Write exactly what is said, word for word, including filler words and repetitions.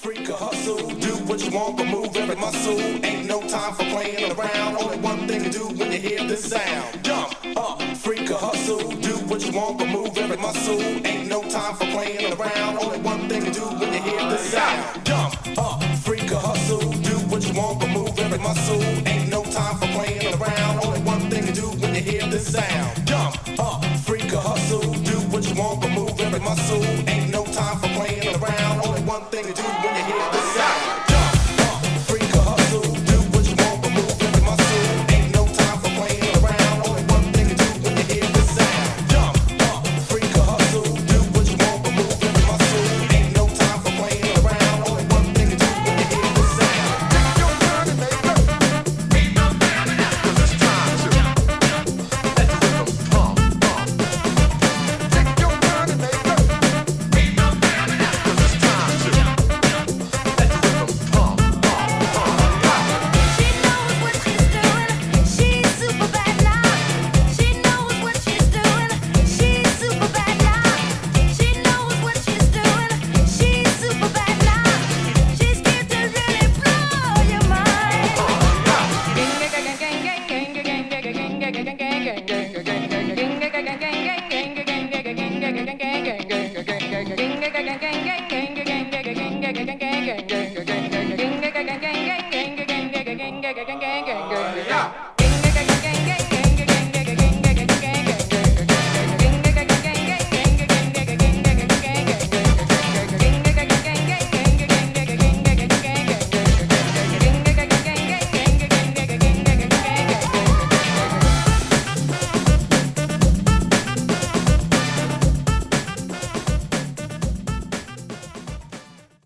freak or hustle. Do what you want, but move every muscle. Ain't no time for playing around. Only one thing to do when you hear this sound. Jump up, freak or hustle. Do what you want, but move every muscle. Ain't no time for playing around. Only one thing to do when you hear this sound. Jump up, freak or hustle. Do what you want, but move every muscle. Ain't no time for playing around. Only one thing to do when you hear this sound. Jump up, freak or hustle. Do what you want, but move every muscle. Ain't no time for playing around. Only one thing to do when you hear this sound.